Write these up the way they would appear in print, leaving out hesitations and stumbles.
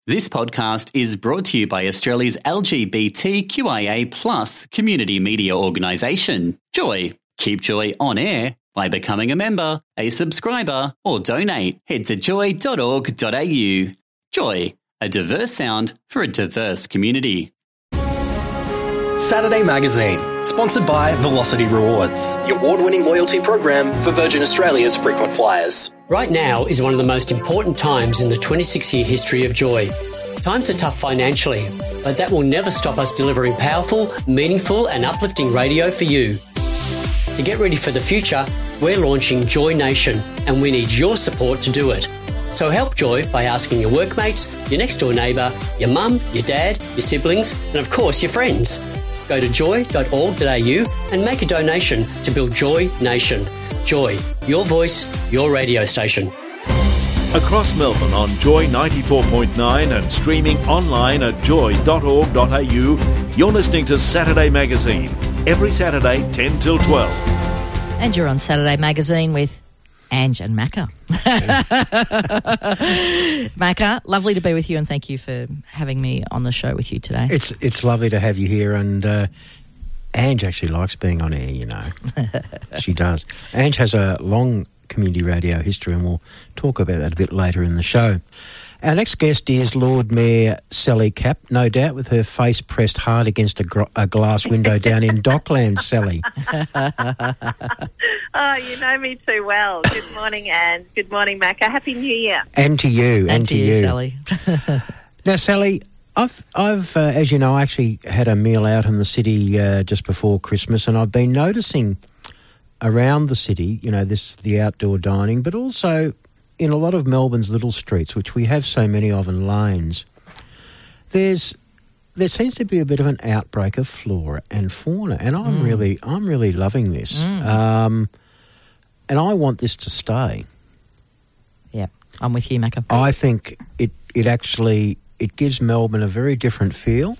This podcast is brought to you by Australia's LGBTQIA+ community media organisation, Joy. Keep Joy on air by becoming a member, a subscriber, or donate. Head to joy.org.au. Joy, a diverse sound for a diverse community. Saturday Magazine, sponsored by Velocity Rewards, the award-winning loyalty program for Virgin Australia's frequent flyers. Right now is one of the most important times in the 26-year history of Joy. Times are tough financially, but that will never stop us delivering powerful, meaningful and uplifting radio for you. To get ready for the future, we're launching Joy Nation, and we need your support to do it. So help Joy by asking your workmates, your next-door neighbour, your mum, your dad, your siblings, and of course your friends. Go to joy.org.au and make a donation to build Joy Nation. Joy, your voice, your radio station. Across Melbourne on Joy 94.9 and streaming online at joy.org.au, you're listening to Saturday Magazine, every Saturday 10 till 12. And you're on Saturday Magazine with Ange and Macca. Macca, lovely to be with you, and thank you for having me on the show with you today. It's lovely to have you here, and Ange actually likes being on air, you know. She does. Ange has a long community radio history, and we'll talk about that a bit later in the show. Our next guest is Lord Mayor Sally Capp, no doubt with her face pressed hard against a glass window down in Docklands, Sally. Oh, you know me too well. Good morning, Anne. Good morning, Macca. Happy New Year. And to you. And to you, Sally. Now, Sally, I've as you know, I actually had a meal out in the city just before Christmas, and I've been noticing around the city, you know, the outdoor dining, but also in a lot of Melbourne's little streets, which we have so many of in lanes, there seems to be a bit of an outbreak of flora and fauna, and I'm really loving this. And I want this to stay. Yeah, I'm with you, Macca. I think it gives Melbourne a very different feel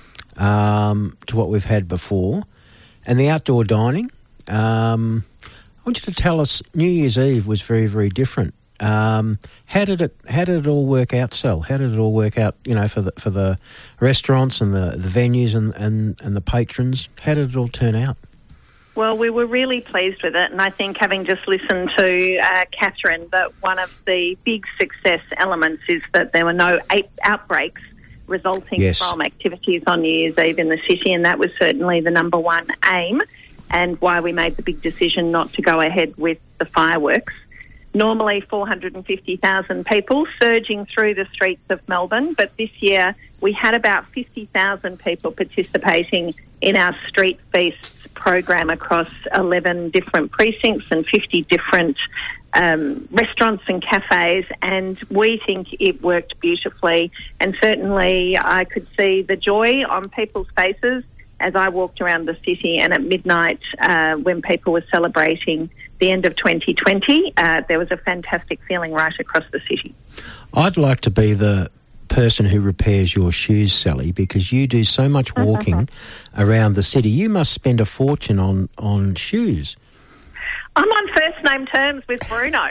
to what we've had before. And the outdoor dining, I want you to tell us, New Year's Eve was very, very different. How did it all work out, Sal? How did it all work out, you know, for the restaurants and the venues and the patrons? How did it all turn out? Well, we were really pleased with it, and I think, having just listened to Catherine, that one of the big success elements is that there were no outbreaks resulting from activities on New Year's Eve in the city, and that was certainly the number one aim, and why we made the big decision not to go ahead with the fireworks. Normally 450,000 people surging through the streets of Melbourne, but this year we had about 50,000 people participating in our Street Feasts program across 11 different precincts and 50 different restaurants and cafes, and we think it worked beautifully. And certainly I could see the joy on people's faces as I walked around the city, and at midnight when people were celebrating the end of 2020, there was a fantastic feeling right across the city. I'd like to be the person who repairs your shoes, Sally, because you do so much walking around the city. You must spend a fortune on shoes. I'm on first name terms with Bruno.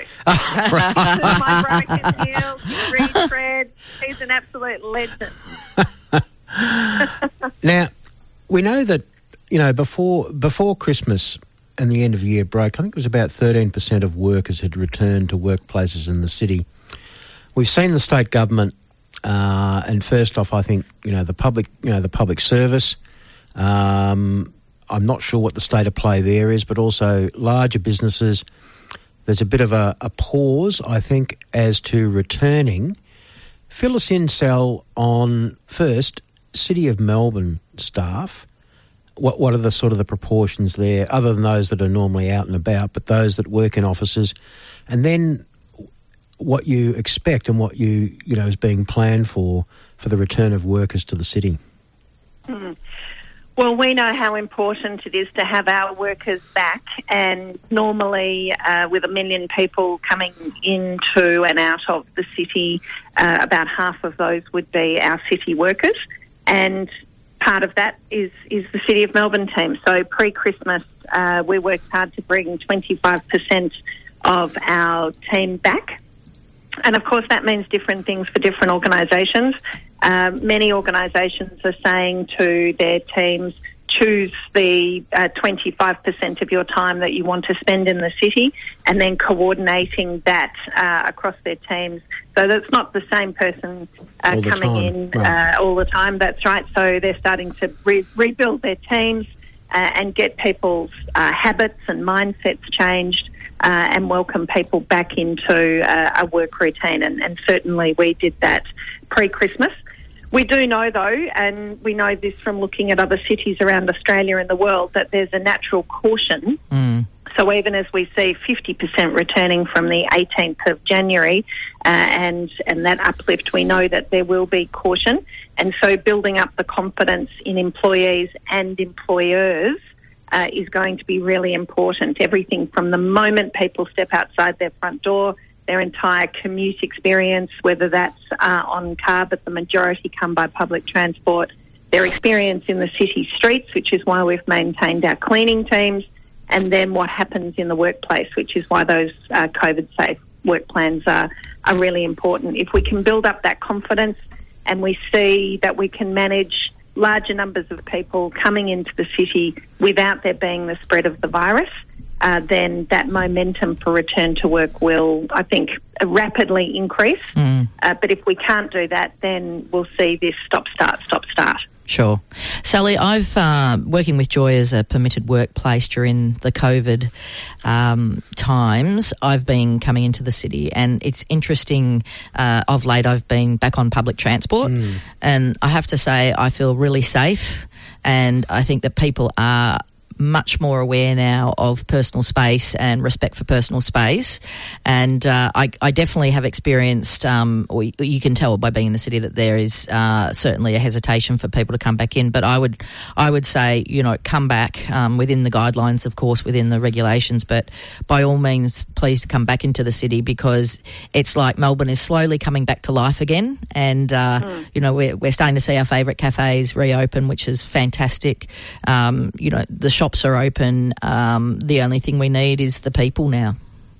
My broken heels, retread. He's an absolute legend. Now, we know that, you know, before Christmas and the end of year break, I think it was about 13% of workers had returned to workplaces in the city. We've seen the state government, and first off, I think, you know, the public service. I'm not sure what the state of play there is, but also larger businesses. There's a bit of a pause, I think, as to returning. Fill us in, Sal, on first City of Melbourne staff. What are the sort of the proportions there, other than those that are normally out and about, but those that work in offices, and then what you expect and what you know is being planned for the return of workers to the city? Well, we know how important it is to have our workers back, and normally with 1 million people coming into and out of the city, about half of those would be our city workers, and part of that is the City of Melbourne team. So pre-Christmas, we worked hard to bring 25% of our team back. And, of course, that means different things for different organisations. Many organisations are saying to their teams, choose the 25% of your time that you want to spend in the city, and then coordinating that across their teams. So that's not the same person coming in all the time. That's right. So they're starting to rebuild their teams and get people's habits and mindsets changed and welcome people back into a work routine. And certainly we did that pre-Christmas. We do know, though, and we know this from looking at other cities around Australia and the world, that there's a natural caution. So even as we see 50% returning from the 18th of January and that uplift, we know that there will be caution. And so building up the confidence in employees and employers is going to be really important. Everything from the moment people step outside their front door, their entire commute experience, whether that's on car, but the majority come by public transport, their experience in the city streets, which is why we've maintained our cleaning teams, and then what happens in the workplace, which is why those COVID-safe work plans are really important. If we can build up that confidence and we see that we can manage larger numbers of people coming into the city without there being the spread of the virus, then that momentum for return to work will, I think, rapidly increase. But if we can't do that, then we'll see this stop-start. Sure. Sally, I've working with Joy as a permitted workplace during the COVID times. I've been coming into the city, and it's interesting. Of late, I've been back on public transport, and I have to say I feel really safe, and I think that people are much more aware now of personal space and respect for personal space. And I definitely have experienced, or you can tell by being in the city, that there is certainly a hesitation for people to come back in. But I would say, come back within the guidelines, of course, within the regulations. But by all means, please come back into the city, because it's like Melbourne is slowly coming back to life again. And, we're starting to see our favourite cafes reopen, which is fantastic. The shops are open. The only thing we need is the people now.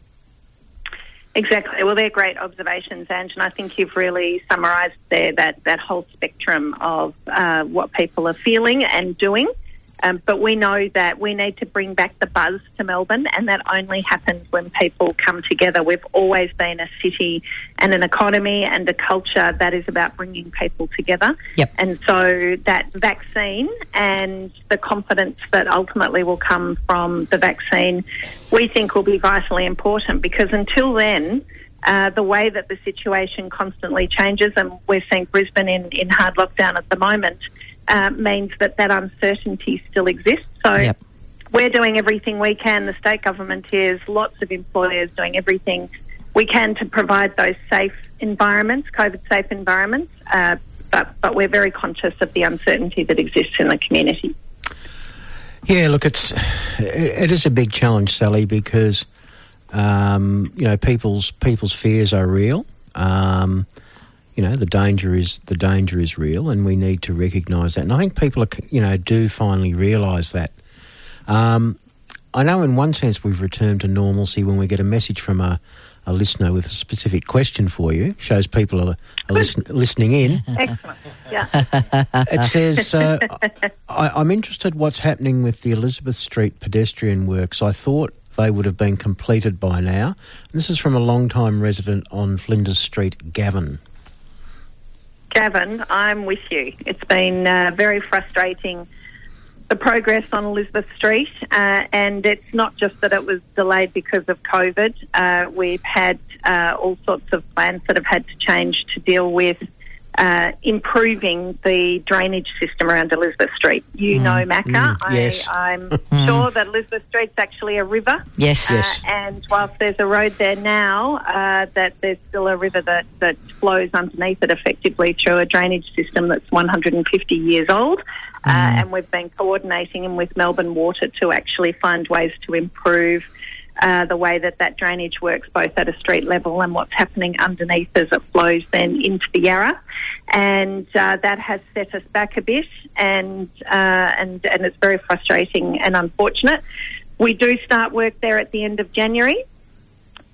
Exactly. Well, they're great observations, Ange, and I think you've really summarised there that whole spectrum of what people are feeling and doing. But we know that we need to bring back the buzz to Melbourne, and that only happens when people come together. We've always been a city and an economy and a culture that is about bringing people together. Yep. And so that vaccine and the confidence that ultimately will come from the vaccine, we think will be vitally important, because until then, the way that the situation constantly changes, and we're seeing Brisbane in hard lockdown at the moment, means that uncertainty still exists. So we're doing everything we can. The state government is, lots of employers doing everything we can to provide those safe environments, COVID-safe environments, but we're very conscious of the uncertainty that exists in the community. Yeah, look, it is a big challenge, Sally, because people's fears are real. The danger is real, and we need to recognise that. And I think people do finally realise that. I know in one sense we've returned to normalcy when we get a message from a listener with a specific question for you. Shows people are listening in. Excellent. Yeah. It says, I'm interested what's happening with the Elizabeth Street pedestrian works. I thought they would have been completed by now. And this is from a long-time resident on Flinders Street, Gavin. Gavin, I'm with you. It's been very frustrating, the progress on Elizabeth Street, and it's not just that it was delayed because of COVID. We've had all sorts of plans that have had to change to deal with improving the drainage system around Elizabeth Street. Macca. Yes. I'm sure that Elizabeth Street's actually a river. Yes. And whilst there's a road there now, that there's still a river that flows underneath it effectively through a drainage system that's 150 years old. And we've been coordinating with Melbourne Water to actually find ways to improve the way that drainage works, both at a street level and what's happening underneath as it flows then into the Yarra. And that has set us back a bit, and it's very frustrating and unfortunate. We do start work there at the end of January.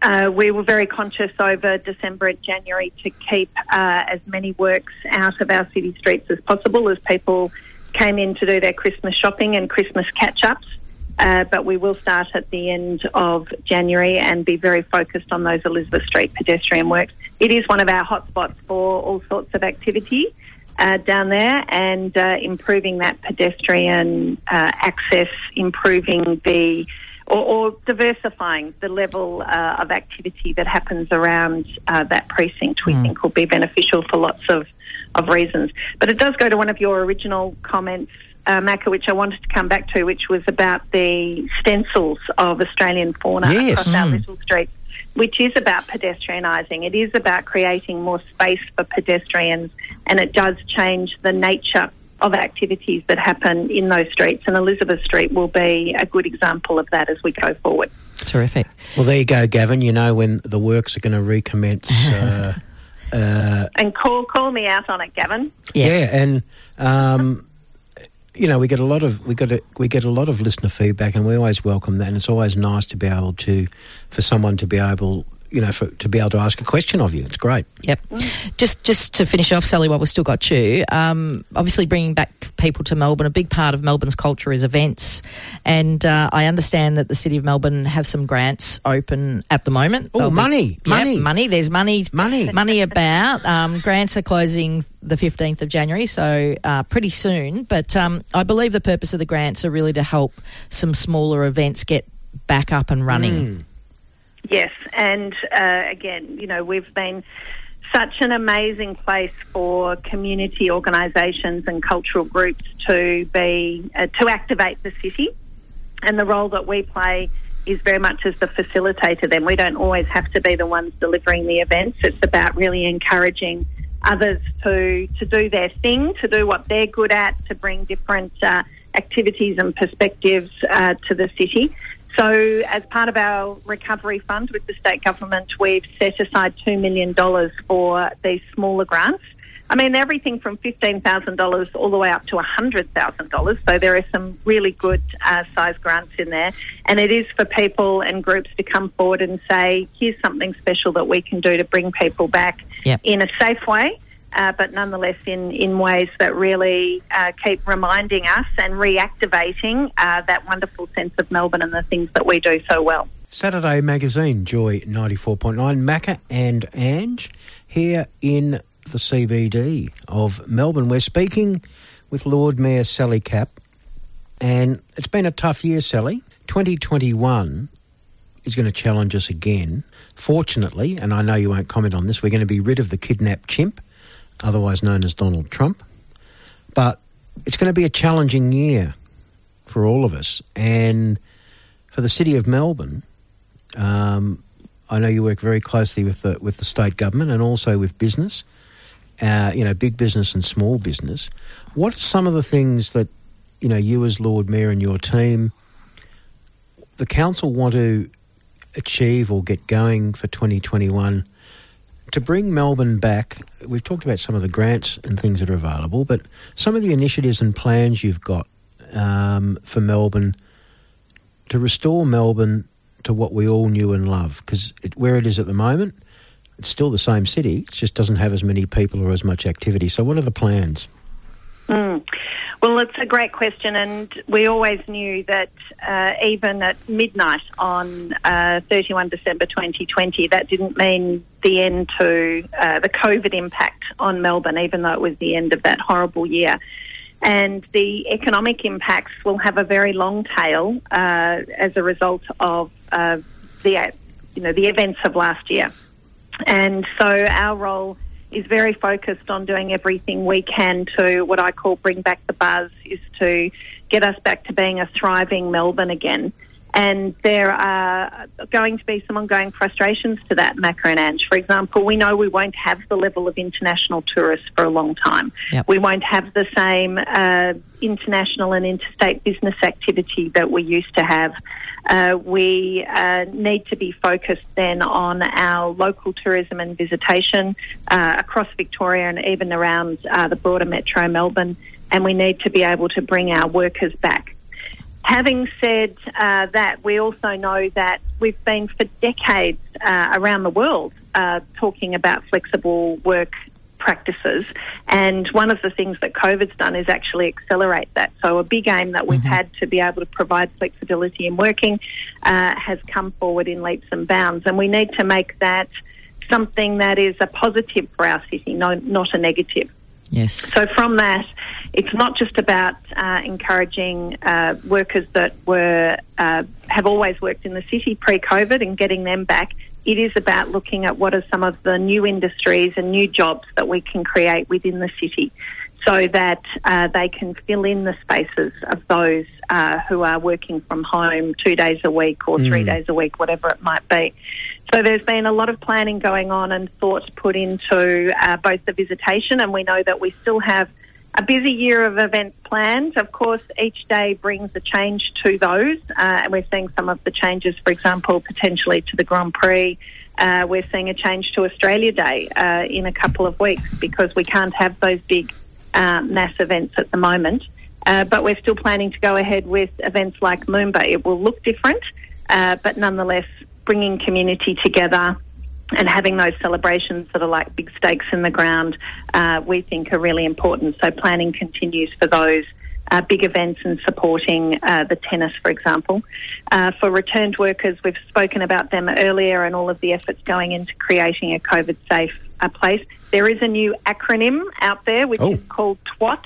We were very conscious over December and January to keep as many works out of our city streets as possible as people came in to do their Christmas shopping and Christmas catch-ups. But we will start at the end of January and be very focused on those Elizabeth Street pedestrian works. It is one of our hotspots for all sorts of activity down there, and improving that pedestrian access, improving or diversifying the level of activity that happens around that precinct, we think will be beneficial for lots of reasons. But it does go to one of your original comments, Macca, which I wanted to come back to, which was about the stencils of Australian fauna across our little streets, which is about pedestrianising. It is about creating more space for pedestrians, and it does change the nature of activities that happen in those streets, and Elizabeth Street will be a good example of that as we go forward. Terrific. Well, there you go, Gavin. You know when the works are going to recommence. And call me out on it, Gavin. Yeah, and you know, we get a lot of listener feedback, and we always welcome that. And it's always nice to be able for someone to be able, you know, to be able to ask a question of you. It's great. Yep. Just to finish off, Sally, while we've still got you, obviously bringing back people to Melbourne, a big part of Melbourne's culture is events. And I understand that the City of Melbourne have some grants open at the moment. Oh, money. There's money about. Grants are closing the 15th of January, so pretty soon. But I believe the purpose of the grants are really to help some smaller events get back up and running. Yes, and again, you know, we've been such an amazing place for community organisations and cultural groups to be to activate the city, and the role that we play is very much as the facilitator. Then we don't always have to be the ones delivering the events. It's about really encouraging others to do their thing, to do what they're good at, to bring different activities and perspectives to the city. So as part of our recovery fund with the state government, we've set aside $2 million for these smaller grants. I mean, everything from $15,000 all the way up to $100,000. So there are some really good size grants in there. And it is for people and groups to come forward and say, here's something special that we can do to bring people back in a safe way. But nonetheless in ways that really keep reminding us and reactivating that wonderful sense of Melbourne and the things that we do so well. Saturday Magazine, Joy 94.9, Macca and Ange here in the CBD of Melbourne. We're speaking with Lord Mayor Sally Capp, and it's been a tough year, Sally. 2021 is going to challenge us again. Fortunately, and I know you won't comment on this, we're going to be rid of the kidnapped chimp, otherwise known as Donald Trump. But it's going to be a challenging year for all of us. And for the City of Melbourne, I know you work very closely with the state government and also with business, big business and small business. What are some of the things that, you know, you as Lord Mayor and your team, the council want to achieve or get going for 2021 to bring Melbourne back? We've talked about some of the grants and things that are available, but some of the initiatives and plans you've got for Melbourne to restore Melbourne to what we all knew and love, because where it is at the moment, it's still the same city, it just doesn't have as many people or as much activity. So what are the plans? Well, it's a great question, and we always knew that even at midnight on 31 December 2020, that didn't mean the end to the COVID impact on Melbourne, even though it was the end of that horrible year. And the economic impacts will have a very long tail as a result of the events of last year. And so our role is very focused on doing everything we can to what I call bring back the buzz, is to get us back to being a thriving Melbourne again. And there are going to be some ongoing frustrations to that, Macca and Ange. For example, we know we won't have the level of international tourists for a long time. Yep. We won't have the same international and interstate business activity that we used to have. We need to be focused then on our local tourism and visitation across Victoria and even around the broader metro Melbourne, and we need to be able to bring our workers back. Having said that, we also know that we've been for decades around the world talking about flexible work practices, and one of the things that COVID's done is actually accelerate that. So a big aim that we've had to be able to provide flexibility in working has come forward in leaps and bounds, and we need to make that something that is a positive for our city, not a negative. Yes. So from that, it's not just about encouraging workers that have always worked in the city pre-COVID and getting them back. It is about looking at what are some of the new industries and new jobs that we can create within the city so that they can fill in the spaces of those who are working from home 2 days a week or 3 days a week, whatever it might be. So there's been a lot of planning going on and thought put into both the visitation, and we know that we still have a busy year of events planned. Of course, each day brings a change to those, and we're seeing some of the changes, for example, potentially to the Grand Prix. We're seeing a change to Australia Day in a couple of weeks because we can't have those big mass events at the moment. But we're still planning to go ahead with events like Moomba. It will look different, but nonetheless bringing community together and having those celebrations that are like big stakes in the ground, we think are really important. So planning continues for those big events and supporting the tennis, for example. For returned workers, we've spoken about them earlier and all of the efforts going into creating a COVID-safe place. There is a new acronym out there which is called TWAT.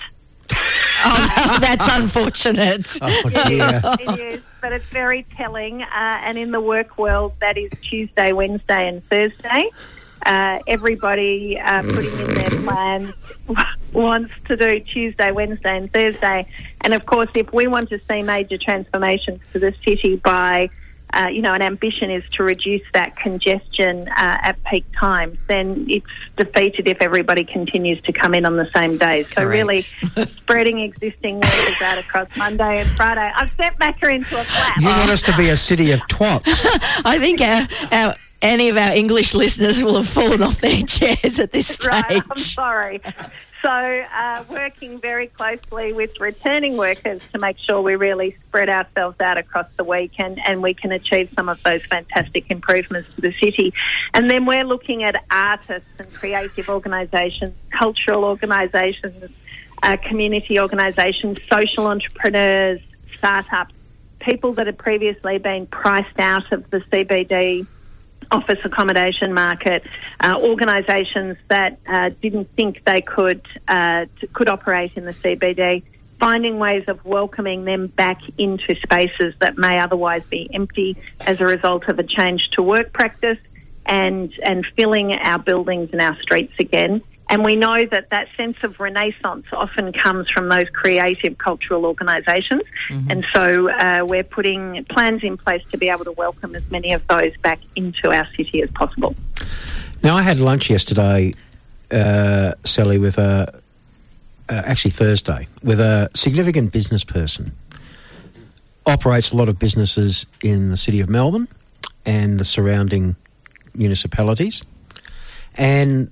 Oh, that's unfortunate. Oh, dear. It is, but it's very telling. And in the work world, that is Tuesday, Wednesday and Thursday. Everybody putting in their plans wants to do Tuesday, Wednesday and Thursday. And, of course, if we want to see major transformations to the city by, an ambition is to reduce that congestion at peak times, then it's defeated if everybody continues to come in on the same day. So really spreading existing workers out across Monday and Friday. I've sent Macca into a flat. You want us to be a city of twats? I think any of our English listeners will have fallen off their chairs at this stage. Right, I'm sorry. So working very closely with returning workers to make sure we really spread ourselves out across the week and we can achieve some of those fantastic improvements to the city. And then we're looking at artists and creative organisations, cultural organisations, community organisations, social entrepreneurs, startups, people that had previously been priced out of the CBD office accommodation market, organisations that didn't think they could operate in the CBD, finding ways of welcoming them back into spaces that may otherwise be empty as a result of a change to work practice, and filling our buildings and our streets again. And we know that sense of renaissance often comes from those creative cultural organisations. Mm-hmm. And so we're putting plans in place to be able to welcome as many of those back into our city as possible. Now, I had lunch yesterday, Sally, with actually Thursday, with a significant business person. Operates a lot of businesses in the city of Melbourne and the surrounding municipalities. And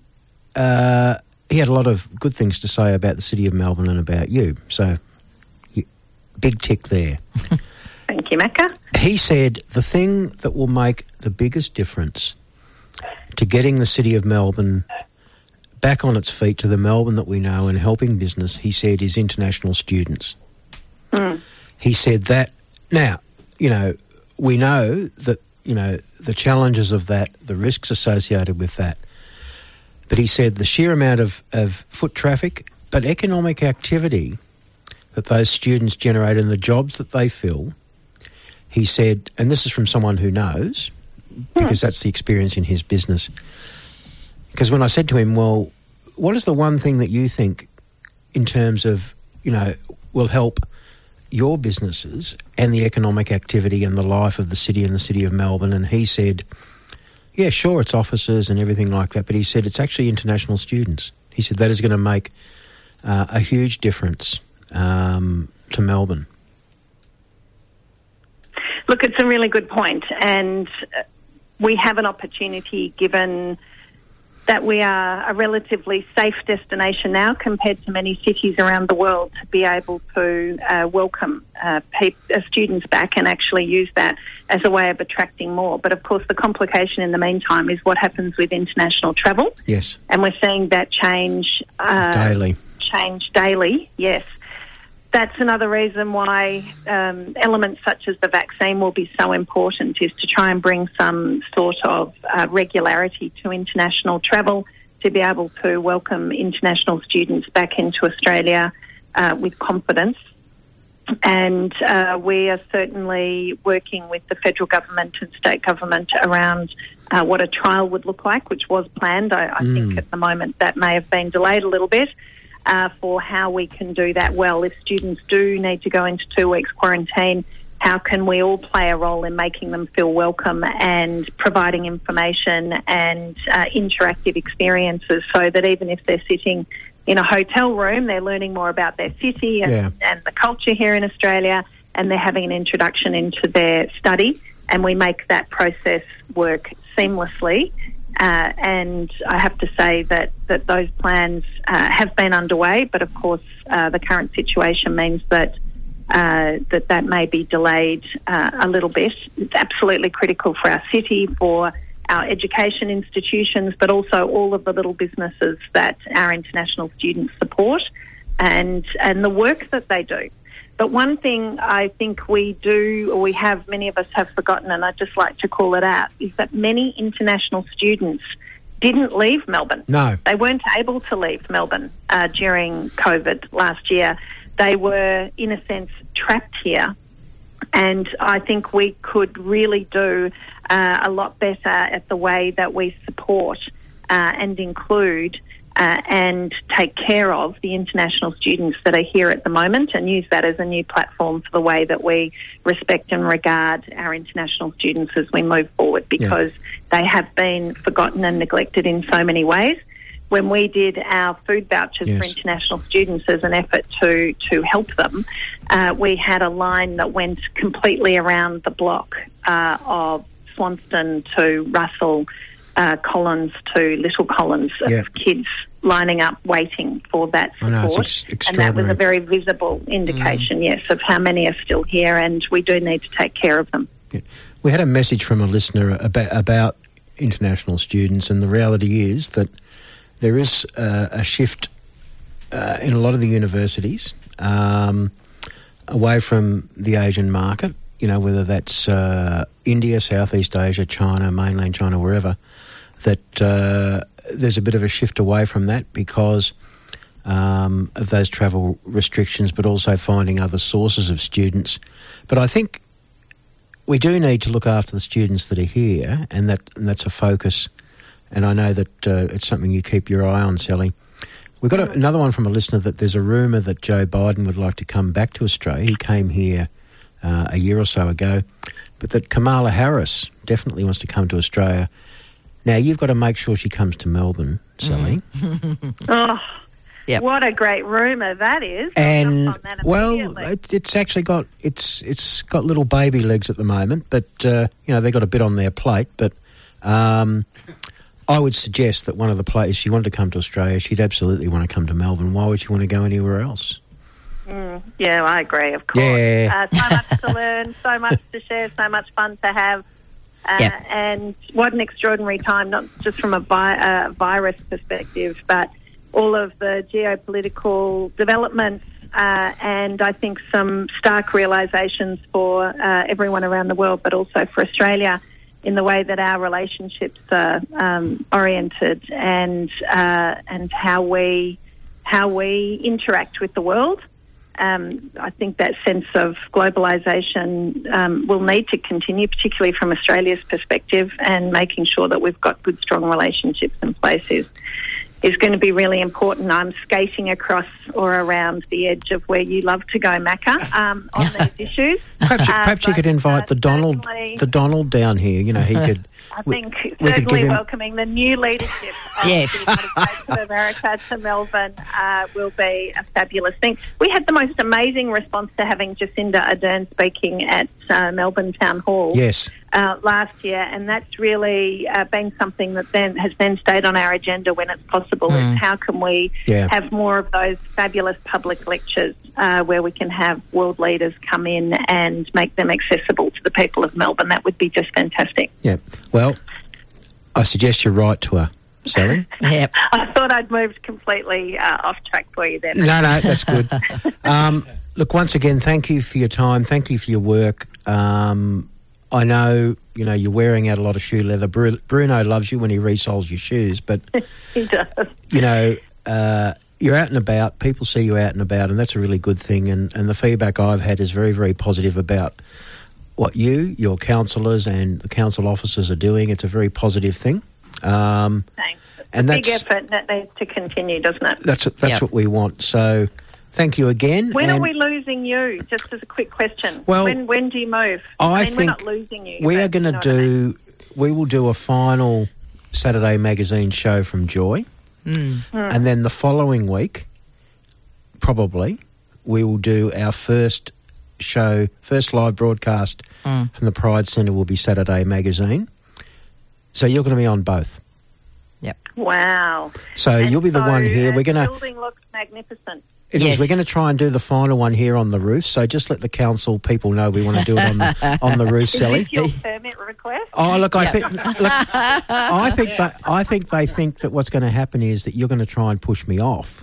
he had a lot of good things to say about the city of Melbourne and about you. So, big tick there. Thank you, Macca. He said the thing that will make the biggest difference to getting the city of Melbourne back on its feet to the Melbourne that we know and helping business, he said, is international students. Mm. He said that. Now, we know that, the challenges of that, the risks associated with that. But he said the sheer amount of foot traffic, but economic activity that those students generate and the jobs that they fill, he said, and this is from someone who knows, because that's the experience in his business. Because when I said to him, well, what is the one thing that you think in terms of, will help your businesses and the economic activity and the life of the city and the city of Melbourne? And he said, yeah, sure, it's offices and everything like that, but he said it's actually international students. He said that is going to make a huge difference to Melbourne. Look, it's a really good point, and we have an opportunity, given that we are a relatively safe destination now compared to many cities around the world to be able to welcome students back and actually use that as a way of attracting more. But, of course, the complication in the meantime is what happens with international travel. Yes. And we're seeing that change daily, yes. That's another reason why elements such as the vaccine will be so important, is to try and bring some sort of regularity to international travel, to be able to welcome international students back into Australia with confidence. And we are certainly working with the federal government and state government around what a trial would look like, which was planned. I think at the moment that may have been delayed a little bit. For how we can do that well. If students do need to go into 2 weeks quarantine, how can we all play a role in making them feel welcome and providing information and interactive experiences, so that even if they're sitting in a hotel room, they're learning more about their city and the culture here in Australia, and they're having an introduction into their study, and we make that process work seamlessly. And I have to say that those plans have been underway, but of course the current situation means that that may be delayed a little bit. It's absolutely critical for our city, for our education institutions, but also all of the little businesses that our international students support and the work that they do. But one thing I think many of us have forgotten, and I'd just like to call it out, is that many international students didn't leave Melbourne. No. They weren't able to leave Melbourne during COVID last year. They were, in a sense, trapped here. And I think we could really do a lot better at the way that we support and include and take care of the international students that are here at the moment, and use that as a new platform for the way that we respect and regard our international students as we move forward, because they have been forgotten and neglected in so many ways. When we did our food vouchers for international students as an effort to help them, we had a line that went completely around the block of Swanston to Russell, Collins to Little Collins, of kids lining up waiting for that support. I know, it's and that was a very visible indication, of how many are still here, and we do need to take care of them. Yeah. We had a message from a listener about international students, and the reality is that there is a shift in a lot of the universities away from the Asian market, whether that's India, Southeast Asia, China, mainland China, wherever, that there's a bit of a shift away from that because of those travel restrictions, but also finding other sources of students. But I think we do need to look after the students that are here, and that's a focus. And I know that it's something you keep your eye on, Sally. We've got another one from a listener that there's a rumour that Joe Biden would like to come back to Australia. He came here a year or so ago, but that Kamala Harris definitely wants to come to Australia. Now, you've got to make sure she comes to Melbourne, Sally. What a great rumour that is. And, it's actually got it's got little baby legs at the moment, but, they've got a bit on their plate. But I would suggest that one of the places she wanted to come to Australia, she'd absolutely want to come to Melbourne. Why would she want to go anywhere else? Yeah, I agree, of course. Yeah. So much to learn, so much to share, so much fun to have. And what an extraordinary time, not just from a virus perspective, but all of the geopolitical developments and I think some stark realisations for everyone around the world, but also for Australia, in the way that our relationships are oriented and how we interact with the world. I think that sense of globalisation will need to continue, particularly from Australia's perspective, and making sure that we've got good, strong relationships in place is going to be really important. I'm skating across or around the edge of where you love to go, Macca, on these issues. Perhaps you could invite the Donald down here. He could I think certainly welcoming the new leadership of the United States of America to Melbourne will be a fabulous thing. We had the most amazing response to having Jacinda Ardern speaking at Melbourne Town Hall last year, and that's really been something that has stayed on our agenda when it's possible. Is how can we have more of those fabulous public lectures where we can have world leaders come in and make them accessible to the people of Melbourne. That would be just fantastic. Yeah. Well, I suggest you write to her, Sally. Yep. I thought I'd moved completely off track for you then. No, that's good. Look, once again, thank you for your time. Thank you for your work. I know, you're wearing out a lot of shoe leather. Bruno loves you when he resoles your shoes, but he does. You're out and about. People see you out and about, and that's a really good thing. And the feedback I've had is very, very positive about what your councillors and the council officers are doing. It's a very positive thing. Thanks. And that's a big effort that needs to continue, doesn't it? That's what we want. So thank you again. When are we losing you? Just as a quick question. Well, when do you move? I think we're not losing you. We are going to we will do a final Saturday Magazine show from Joy. And then the following week, probably, we will do our first live broadcast from the Pride Centre will be Saturday Magazine. So you're going to be on both. Yep. Wow. So you'll be the one here. The building looks magnificent. It is. We're going to try and do the final one here on the roof. So just let the council people know we want to do it on the roof, Sally. Is this your permit request? Oh, look, I think they think that what's going to happen is that you're going to try and push me off.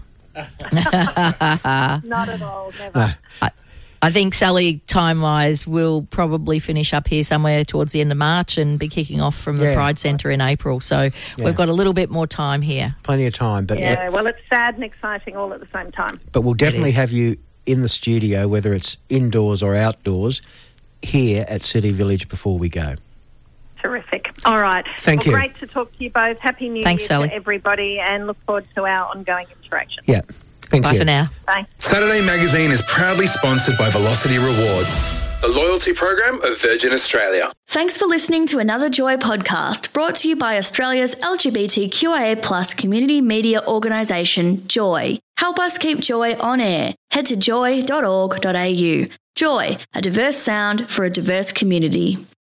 Not at all. Never. No. I think, Sally, time-wise, we'll probably finish up here somewhere towards the end of March and be kicking off from the Pride Centre in April. So we've got a little bit more time here. Plenty of time. But well, it's sad and exciting all at the same time. But we'll definitely have you in the studio, whether it's indoors or outdoors, here at City Village before we go. Terrific. All right. Thank you. Great to talk to you both. Happy New Year Sally. to everybody, and look forward to our ongoing interaction. Yeah. Thank Bye you. for now. Bye. Saturday Magazine is proudly sponsored by Velocity Rewards, the loyalty program of Virgin Australia. Thanks for listening to another Joy podcast brought to you by Australia's LGBTQIA+ community media organisation, Joy. Help us keep Joy on air. Head to joy.org.au. Joy, a diverse sound for a diverse community.